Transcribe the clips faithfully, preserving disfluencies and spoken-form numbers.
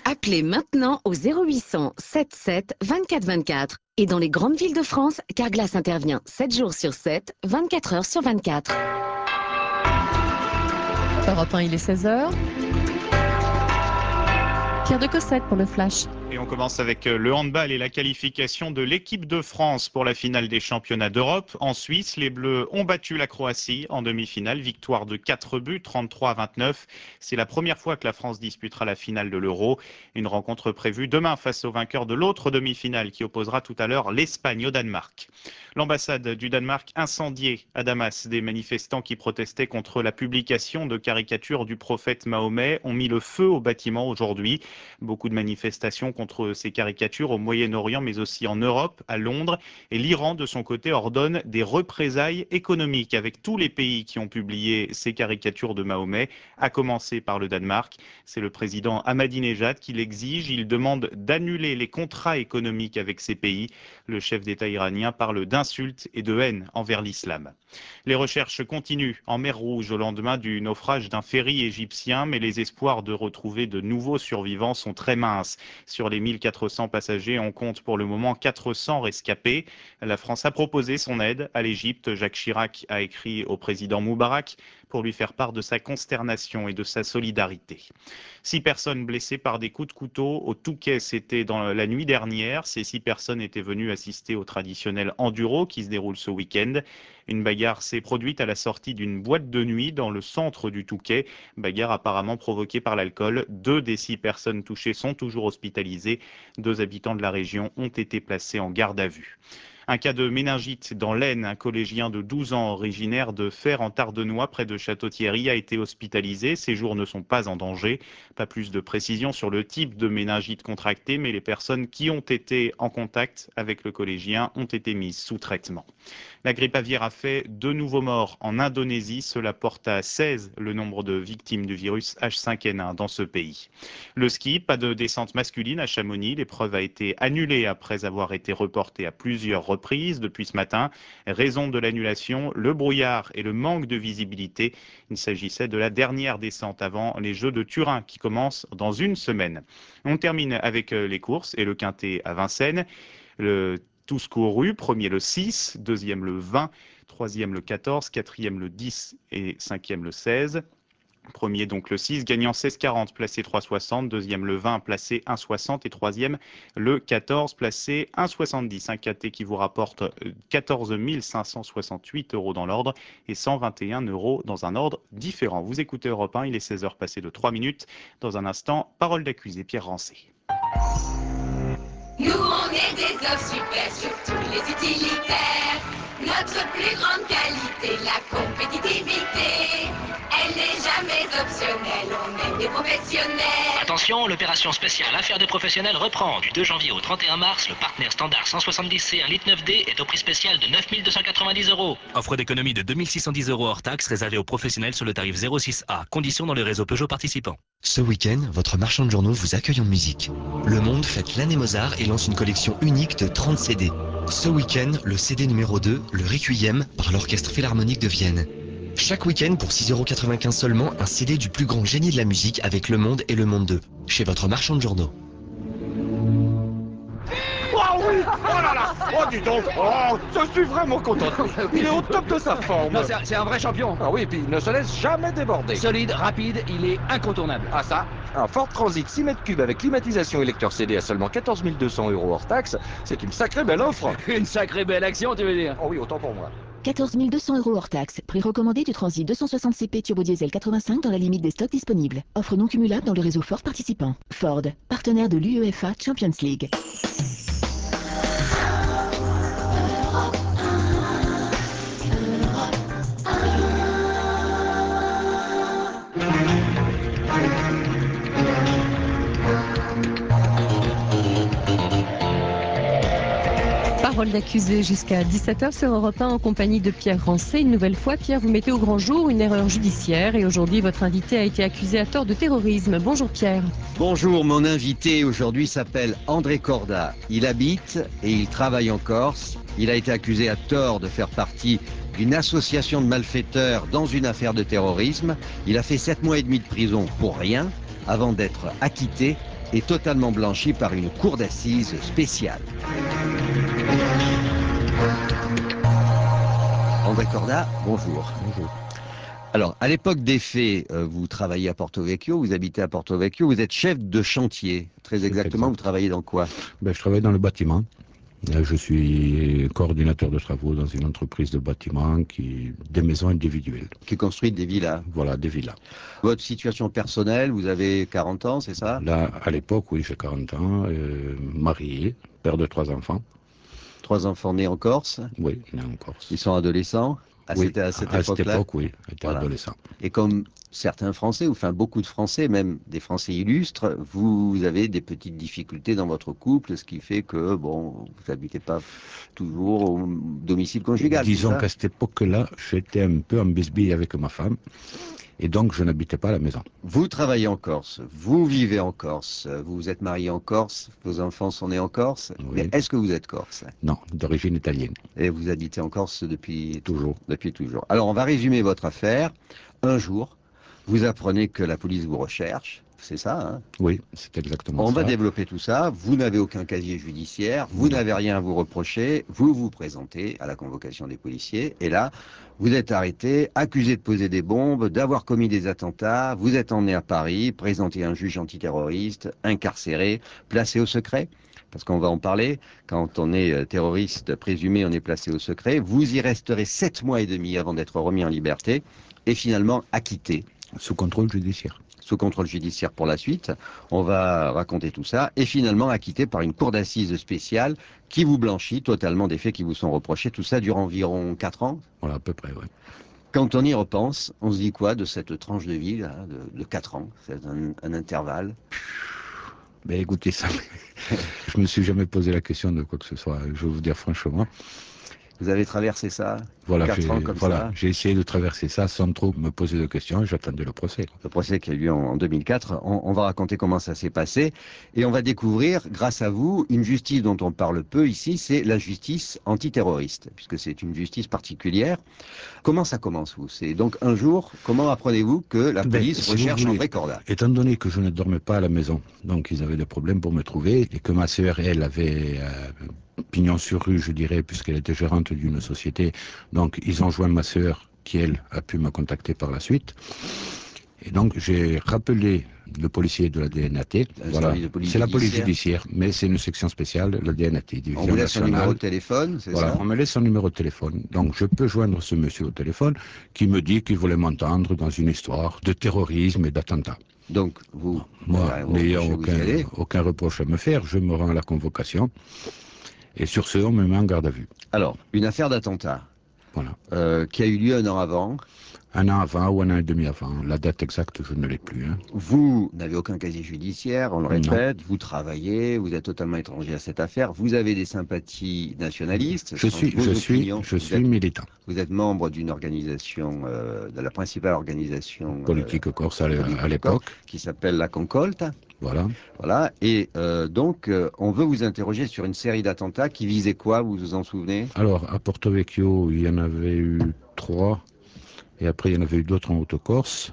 Appelez maintenant au zéro huit cents soixante-dix-sept vingt-quatre vingt-quatre. Et dans les grandes villes de France, Carglass intervient sept jours sur sept, vingt-quatre heures sur vingt-quatre. Europe un, il est seize heures. Pierre de Cossette pour le Flash. Et on commence avec le handball et la qualification de l'équipe de France pour la finale des championnats d'Europe. En Suisse, les Bleus ont battu la Croatie en demi-finale. Victoire de quatre buts, trente-trois à vingt-neuf. C'est la première fois que la France disputera la finale de l'Euro. Une rencontre prévue demain face au vainqueur de l'autre demi-finale qui opposera tout à l'heure l'Espagne au Danemark. L'ambassade du Danemark incendiée à Damas. Des manifestants qui protestaient contre la publication de caricatures du prophète Mahomet ont mis le feu au bâtiment aujourd'hui. Beaucoup de manifestations contre ces caricatures au Moyen-Orient, mais aussi en Europe, à Londres. Et l'Iran, de son côté, ordonne des représailles économiques avec tous les pays qui ont publié ces caricatures de Mahomet, à commencer par le Danemark. C'est le président Ahmadinejad qui l'exige. Il demande d'annuler les contrats économiques avec ces pays. Le chef d'État iranien parle d'insultes et de haine envers l'islam. Les recherches continuent en mer Rouge au lendemain du naufrage d'un ferry égyptien, mais les espoirs de retrouver de nouveaux survivants sont très minces. Sur les mille quatre cents passagers, on compte pour le moment quatre cents rescapés. La France a proposé son aide à l'Égypte. Jacques Chirac a écrit au président Moubarak pour lui faire part de sa consternation et de sa solidarité. Six personnes blessées par des coups de couteau au Touquet, c'était dans la nuit dernière. Ces six personnes étaient venues assister au traditionnel enduro qui se déroule ce week-end. Une bagarre s'est produite à la sortie d'une boîte de nuit dans le centre du Touquet. Bagarre apparemment provoquée par l'alcool. Deux des six personnes touchées sont toujours hospitalisées. Deux habitants de la région ont été placés en garde à vue. Un cas de méningite dans l'Aisne. Un collégien de douze ans originaire de Fère en Tardenois près de Château-Thierry a été hospitalisé. Ses jours ne sont pas en danger. Pas plus de précision sur le type de méningite contractée, mais les personnes qui ont été en contact avec le collégien ont été mises sous traitement. La grippe aviaire a fait deux nouveaux morts en Indonésie. Cela porte à seize le nombre de victimes du virus H cinq N un dans ce pays. Le ski, pas de descente masculine à Chamonix. L'épreuve a été annulée après avoir été reportée à plusieurs reprises depuis ce matin. Raison de l'annulation, le brouillard et le manque de visibilité. Il s'agissait de la dernière descente avant les Jeux de Turin qui commencent dans une semaine. On termine avec les courses et le quintet à Vincennes. Le Tous courus, premier le six, deuxième le vingt, troisième le quatorze, quatrième le dix et cinquième le seize. Premier donc le six, gagnant seize quarante, placé trois soixante. Deuxième le vingt, placé un soixante. Et troisième le quatorze, placé un soixante-dix. Un quintet qui vous rapporte quatorze mille cinq cent soixante-huit euros dans l'ordre et cent vingt et un euros dans un ordre différent. Vous écoutez Europe un, il est seize heures passées de trois minutes. Dans un instant, parole d'accusé Pierre Rancé. Nous, on est des offres super sur tous les utilitaires. Notre plus grande qualité, la compétitivité. Elle n'est jamais optionnelle, on est des professionnels. Attention, l'opération spéciale Affaires des professionnels reprend. Du deux janvier au trente et un mars, le partenaire standard cent soixante-dix C un litre neuf D est au prix spécial de neuf mille deux cent quatre-vingt-dix euros. Offre d'économie de deux mille six cent dix euros hors taxe réservée aux professionnels sur le tarif zéro six A. Conditions dans le réseau Peugeot participant. Ce week-end, votre marchand de journaux vous accueille en musique. Le Monde fête l'année Mozart et lance une collection unique de trente C D. Ce week-end, le C D numéro deux, le Requiem, par l'Orchestre Philharmonique de Vienne. Chaque week-end, pour six euros quatre-vingt-quinze seulement, un C D du plus grand génie de la musique avec Le Monde et Le Monde deux, chez votre marchand de journaux. Oh oui! Oh là là! Oh dis donc! Oh, je suis vraiment content de lui. Il est au top de sa forme. Non, c'est un vrai champion. Ah oui, puis il ne se laisse jamais déborder. Solide, rapide, il est incontournable. Ah ça, un Ford Transit six mètres cubes avec climatisation et lecteur C D à seulement quatorze mille deux cents euros hors taxe, c'est une sacrée belle offre. Une sacrée belle action, tu veux dire? Oh oui, autant pour moi. quatorze mille deux cents euros hors taxe. Prix recommandé du Transit deux cent soixante C P Turbo Diesel quatre-vingt-cinq dans la limite des stocks disponibles. Offre non cumulable dans le réseau Ford participant. Ford, partenaire de l'UEFA Champions League. Parole d'accusé jusqu'à dix-sept heures sur Europe un en compagnie de Pierre Rancé. Une nouvelle fois, Pierre, vous mettez au grand jour une erreur judiciaire et aujourd'hui, votre invité a été accusé à tort de terrorisme. Bonjour Pierre. Bonjour, mon invité aujourd'hui s'appelle André Corda. Il habite et il travaille en Corse. Il a été accusé à tort de faire partie d'une association de malfaiteurs dans une affaire de terrorisme. Il a fait sept mois et demi de prison pour rien avant d'être acquitté est totalement blanchi par une cour d'assises spéciale. André Corda, bonjour. Bonjour. Alors, à l'époque des faits, euh, vous travaillez à Porto Vecchio, vous habitez à Porto Vecchio, vous êtes chef de chantier. Très exactement, exact. Vous travaillez dans quoi? Ben, je travaille dans le bâtiment. Je suis coordinateur de travaux dans une entreprise de bâtiment, qui des maisons individuelles. Qui construit des villas. Voilà, des villas. Votre situation personnelle, vous avez quarante ans, c'est ça? Là, à l'époque, oui, j'ai quarante ans, euh, marié, père de trois enfants. Trois enfants nés en Corse? Oui, nés en Corse. Ils sont adolescents? À oui, cette, à cette à époque-là? cette époque, oui, étaient voilà. adolescents. Et comme certains Français, ou enfin beaucoup de Français, même des Français illustres, vous avez des petites difficultés dans votre couple, ce qui fait que, bon, vous n'habitez pas toujours au domicile conjugal. Disons qu'à cette époque-là, j'étais un peu en bisbille avec ma femme, et donc je n'habitais pas à la maison. Vous travaillez en Corse, vous vivez en Corse, vous vous êtes marié en Corse, vos enfants sont nés en Corse, oui. Mais est-ce que vous êtes corse? Non, d'origine italienne. Et vous habitez en Corse depuis toujours. Depuis toujours. Alors on va résumer votre affaire. Un jour, vous apprenez que la police vous recherche, c'est ça, hein? Oui, c'est exactement on ça. On va développer tout ça. Vous n'avez aucun casier judiciaire, vous n'avez rien à vous reprocher, vous vous présentez à la convocation des policiers, et là, vous êtes arrêté, accusé de poser des bombes, d'avoir commis des attentats, vous êtes emmené à Paris, présenté à un juge antiterroriste, incarcéré, placé au secret. Parce qu'on va en parler, quand on est terroriste présumé, on est placé au secret. Vous y resterez sept mois et demi avant d'être remis en liberté, et finalement acquitté. Sous contrôle judiciaire. Sous contrôle judiciaire pour la suite. On va raconter tout ça. Et finalement acquitté par une cour d'assises spéciale qui vous blanchit totalement des faits qui vous sont reprochés. Tout ça dure environ quatre ans. Voilà, à peu près, oui. Quand on y repense, on se dit quoi de cette tranche de vie là, de, de quatre ans? C'est un, un intervalle. Ben écoutez, ça, je me suis jamais posé la question de quoi que ce soit, je vais vous dire franchement. Vous avez traversé ça? Voilà, quatre ans comme voilà, ça. j'ai essayé de traverser ça sans trop me poser de questions et j'attendais le procès. Le procès qui a eu lieu en, en deux mille quatre, on, on va raconter comment ça s'est passé et on va découvrir, grâce à vous, une justice dont on parle peu ici, c'est la justice antiterroriste, puisque c'est une justice particulière. Comment ça commence, vous? C'est donc un jour, comment apprenez-vous que la police ben, si recherche André Corda? Étant donné que je ne dormais pas à la maison, donc ils avaient des problèmes pour me trouver, et que ma sœur, elle, avait euh, pignon sur rue, je dirais, puisqu'elle était gérante d'une société, donc ils ont joint ma sœur, qui, elle, a pu me contacter par la suite. Et donc j'ai rappelé le policier de la D N A T. Voilà. C'est la police judiciaire, mais c'est une section spéciale, la D N A T. On vous laisse son numéro de téléphone, c'est voilà, ça? On me laisse son numéro de téléphone. Donc je peux joindre ce monsieur au téléphone qui me dit qu'il voulait m'entendre dans une histoire de terrorisme et d'attentat. Donc vous, moi, n'ayant aucun, aucun reproche à me faire, je me rends à la convocation. Et sur ce, on me met en garde à vue. Alors, une affaire d'attentat. Voilà. Euh, qui a eu lieu un an avant. Un an avant ou un an et demi avant. La date exacte, je ne l'ai plus. Hein. Vous n'avez aucun casier judiciaire, on le répète. Non. Vous travaillez, vous êtes totalement étranger à cette affaire. Vous avez des sympathies nationalistes. Je suis, je suis, je suis êtes, militant. Vous êtes membre d'une organisation, euh, de la principale organisation politique euh, corse à l'époque, qui s'appelle la Concolte. Voilà. Voilà. Et euh, donc, euh, on veut vous interroger sur une série d'attentats qui visaient quoi, vous vous en souvenez? Alors, à Porto Vecchio, il y en avait eu trois. Et après, il y en avait eu d'autres en Haute-Corse.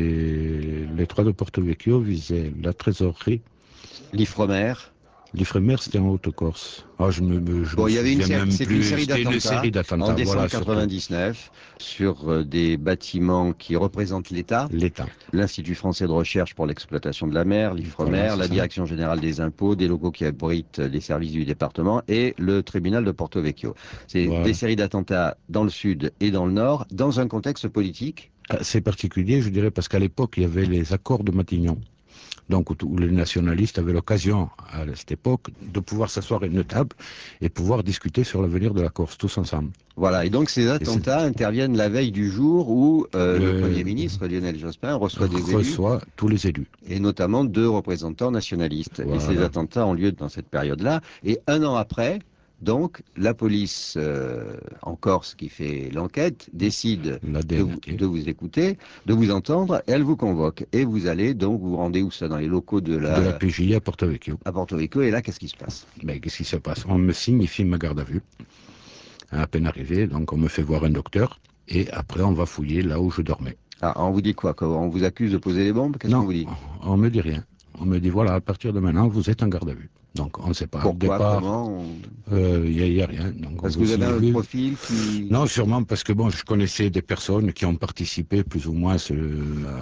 Et les trois de Porto Vecchio visaient la trésorerie. L'Ifremer. L'Ifremer, c'était en Haute-Corse. Ah, je me, je bon, me il y avait une, même c'est plus. une série d'attentats en décembre voilà, quatre-vingt-dix-neuf sur euh, des bâtiments qui représentent l'État. L'État. L'Institut français de recherche pour l'exploitation de la mer, l'Ifremer, voilà, la ça. Direction générale des impôts, des locaux qui abritent les services du département et le tribunal de Porto Vecchio. C'est voilà. Des séries d'attentats dans le sud et dans le nord, dans un contexte politique. C'est particulier, je dirais, parce qu'à l'époque, il y avait les accords de Matignon. Donc, où les nationalistes avaient l'occasion, à cette époque, de pouvoir s'asseoir à une table et pouvoir discuter sur l'avenir de la Corse, tous ensemble. Voilà, et donc ces attentats interviennent la veille du jour où euh, le... le Premier ministre, Lionel Jospin, reçoit des élus. Reçoit tous les élus. Et notamment deux représentants nationalistes. Voilà. Et ces attentats ont lieu dans cette période-là. Et un an après... Donc, la police euh, en Corse qui fait l'enquête décide de vous, de vous écouter, de vous entendre, et elle vous convoque. Et vous allez donc vous rendez où ça? Dans les locaux de la... De la P J à Porto Vecchio. À Porto Vecchio, et là, qu'est-ce qui se passe? Ben, qu'est-ce qui se passe? On me signifie ma garde à vue. À peine arrivé, donc on me fait voir un docteur, et après on va fouiller là où je dormais. Ah, on vous dit quoi? On vous accuse de poser des bombes? Qu'est-ce qu'on vous dit? on me dit rien. On me dit, voilà, à partir de maintenant, vous êtes en garde à vue. Donc, on ne sait pas. Pourquoi, Au départ, comment il euh, n'y a, a rien. Donc, parce on que vous avez un vu. profil qui... Non, sûrement parce que bon, je connaissais des personnes qui ont participé plus ou moins ce, euh,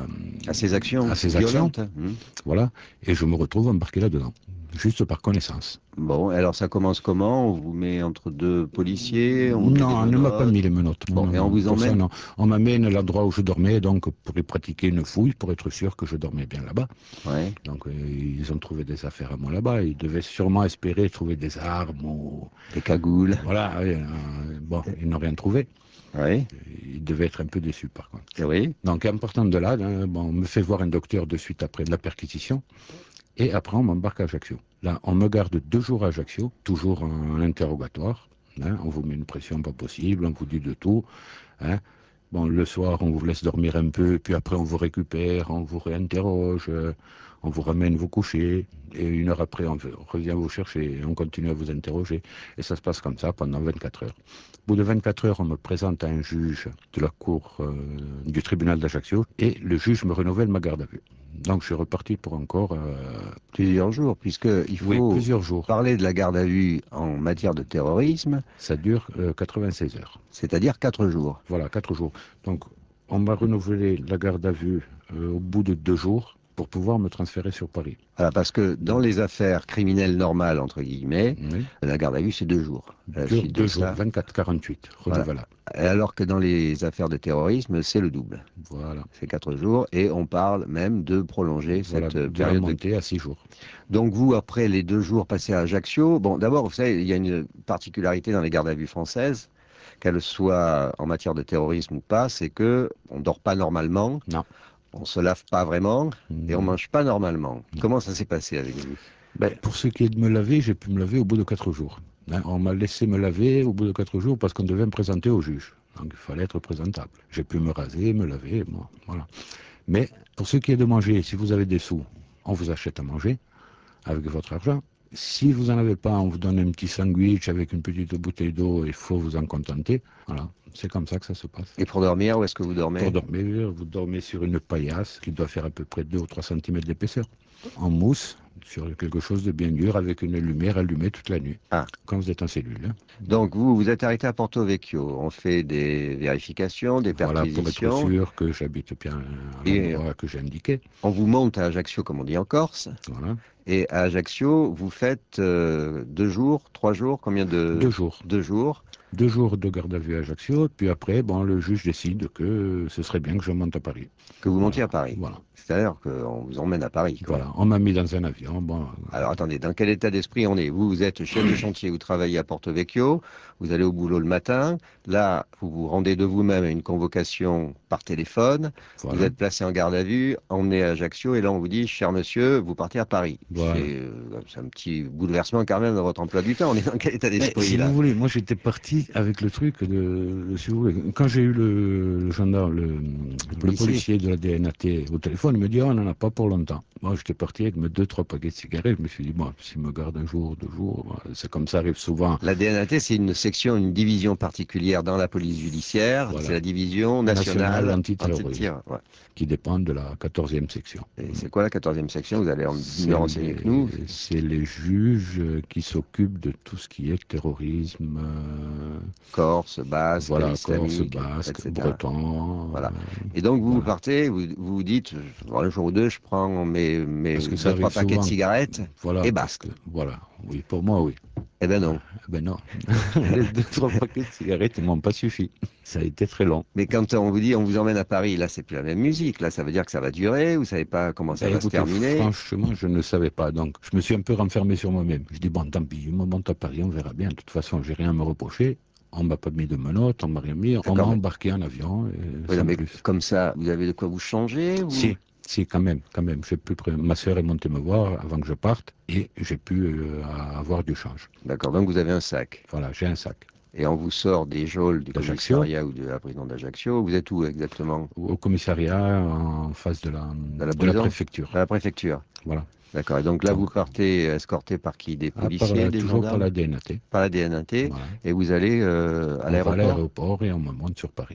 à ces actions, à ces violentes. actions. Mmh. Voilà, et je me retrouve embarqué là-dedans, juste par connaissance. Bon, alors ça commence comment? On vous met entre deux policiers? On vous met Non, des on ne m'a pas menottes. mis les menottes. Bon, non, et on non, vous pour emmène ça, non. On m'amène à l'endroit où je dormais, donc pour y pratiquer une fouille, pour être sûr que je dormais bien là-bas. Ouais. Donc euh, ils ont trouvé des affaires à moi là-bas. Ils devaient sûrement espérer trouver des armes ou des cagoules. Voilà. Oui, euh, bon, ils n'ont rien trouvé. Oui. Ils devaient être un peu déçus par contre. Oui. Donc en partant de là, hein, bon, on me fait voir un docteur de suite après de la perquisition. Et après, on m'embarque à Ajaccio. Là, on me garde deux jours à Ajaccio, toujours en interrogatoire. Hein, on vous met une pression pas possible, on vous dit de tout. Hein. Bon, le soir, on vous laisse dormir un peu, puis après, on vous récupère, on vous réinterroge, euh, on vous ramène vous coucher, et une heure après, on, on revient vous chercher, et on continue à vous interroger. Et ça se passe comme ça pendant vingt-quatre heures. Au bout de vingt-quatre heures, on me présente à un juge de la cour euh, du tribunal d'Ajaccio, et le juge me renouvelle ma garde à vue. Donc je suis reparti pour encore... Euh, plusieurs jours, puisqu'il faut oui, plusieurs jours. parler de la garde à vue en matière de terrorisme. Ça dure euh, quatre-vingt-seize heures. C'est-à-dire quatre jours. Voilà, quatre jours. Donc on m'a renouvelé la garde à vue euh, au bout de deux jours pour pouvoir me transférer sur Paris. Voilà, parce que dans les affaires criminelles normales, entre guillemets, oui. la garde à vue, c'est deux jours. Deux, deux jours, vingt-quatre quarante-huit, renouvelable. Voilà. Alors que dans les affaires de terrorisme, c'est le double. Voilà. C'est quatre jours, et on parle même de prolonger voilà, cette de période la montée de... à six jours. Donc vous, après les deux jours passés à Ajaccio, bon, d'abord, vous savez, il y a une particularité dans les gardes à vue françaises, qu'elles soient en matière de terrorisme ou pas, c'est que on dort pas normalement. Non. On se lave pas vraiment mmh. et on mange pas normalement. Non. Comment ça s'est passé avec vous? Ben, pour ce qui est de me laver, j'ai pu me laver au bout de quatre jours. Hein, on m'a laissé me laver au bout de quatre jours parce qu'on devait me présenter au juge. Donc il fallait être présentable. J'ai pu me raser, me laver, bon, voilà. Mais pour ce qui est de manger, si vous avez des sous, on vous achète à manger avec votre argent. Si vous n'en avez pas, on vous donne un petit sandwich avec une petite bouteille d'eau, il faut vous en contenter. Voilà, c'est comme ça que ça se passe. Et pour dormir, où est-ce que vous dormez? Pour dormir, vous dormez sur une paillasse qui doit faire à peu près deux ou trois centimètres d'épaisseur, en mousse, sur quelque chose de bien dur, avec une lumière allumée toute la nuit, ah. quand vous êtes en cellule. Hein. Donc vous, vous êtes arrêté à Porto Vecchio, on fait des vérifications, des perquisitions. Voilà, pour être sûr que j'habite bien à l'endroit que j'ai indiqué. On vous monte à Ajaccio, comme on dit en Corse. Voilà. Et à Ajaccio, vous faites euh, deux jours, trois jours, combien de... Deux jours. Deux jours. Deux jours de garde à vue à Ajaccio, puis après, bon, le juge décide que ce serait bien que je monte à Paris. Que vous voilà. montiez à Paris. Voilà. C'est-à-dire qu'on vous emmène à Paris. Quoi. Voilà, on m'a mis dans un avion. Bon, alors attendez, dans quel état d'esprit on est? Vous, vous êtes chef de chantier, vous travaillez à Porto Vecchio, vous allez au boulot le matin, là, vous vous rendez de vous-même à une convocation par téléphone, voilà. Vous êtes placé en garde à vue, emmené à Ajaccio, et là on vous dit, cher monsieur, vous partez à Paris. Voilà. C'est euh, un petit bouleversement quand même dans votre emploi du temps, on est dans quel état d'esprit si là? vous voulez, moi j'étais parti avec le truc de, si vous voulez, quand j'ai eu le, le gendarme, le, le, le policier de la D N A T au téléphone, il me dit, oh, on n'en a pas pour longtemps. Moi j'étais parti avec mes deux, trois paquets de cigarettes, je me suis dit, bon, s'il me garde un jour, deux jours, c'est comme ça arrive souvent. La D N A T, c'est une section, une division particulière dans la police judiciaire, voilà. C'est la division nationale, nationale antiterrorisme, anti ouais. qui dépend de la quatorzième section. Et c'est quoi la quatorzième section? Vous allez en mieux renseigner que nous. C'est les juges qui s'occupent de tout ce qui est terrorisme. Euh, Corse, basque, voilà, islamique, Corse, basque, et cetera. breton. Voilà. Et donc vous voilà. partez, vous vous dites, un jour ou deux, je prends mes, mes deux, trois paquets souvent. de cigarettes voilà, et basta. Que, voilà, oui, pour moi, oui. Eh ben non. Eh ben non. Les deux, trois paquets de cigarettes, ils m'ont pas suffi. Ça a été très long. Mais quand on vous dit, on vous emmène à Paris, là, c'est plus la même musique. Là, ça veut dire que ça va durer, vous savez pas comment ça bah, va écoutez, se terminer. Franchement, je ne savais pas. Donc, je me suis un peu renfermé sur moi-même. Je dis, bon, tant pis, je me monte à Paris, on verra bien. De toute façon, j'ai rien à me reprocher. On m'a pas mis de menottes, on m'a rien mis. On m'a mais... embarqué en avion. Et oui, sans mais plus. Comme ça, vous avez de quoi vous changer vous... Si. Si, quand même, quand même. J'ai pu pré... Ma sœur est montée me voir avant que je parte et j'ai pu euh, avoir du change. D'accord, donc vous avez un sac. Voilà, j'ai un sac. Et on vous sort des geôles du commissariat ou de la prison d'Ajaccio. Vous êtes où exactement? Au commissariat, en face de la, de la, de la préfecture. De la préfecture. Voilà. D'accord, et donc là donc, vous partez escorté par qui? Des policiers, par la, des toujours gendarmes? par la D N A T. Par la D N A T, voilà. Et vous allez euh, à l'aéroport? On va à l'aéroport et on me monte sur Paris.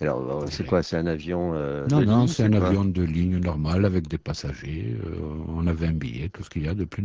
Alors, euh, c'est quoi? C'est un avion euh, Non, de non, ligne, c'est un quoi avion de ligne normal avec des passagers. Euh, on avait un billet, tout ce qu'il y a de plus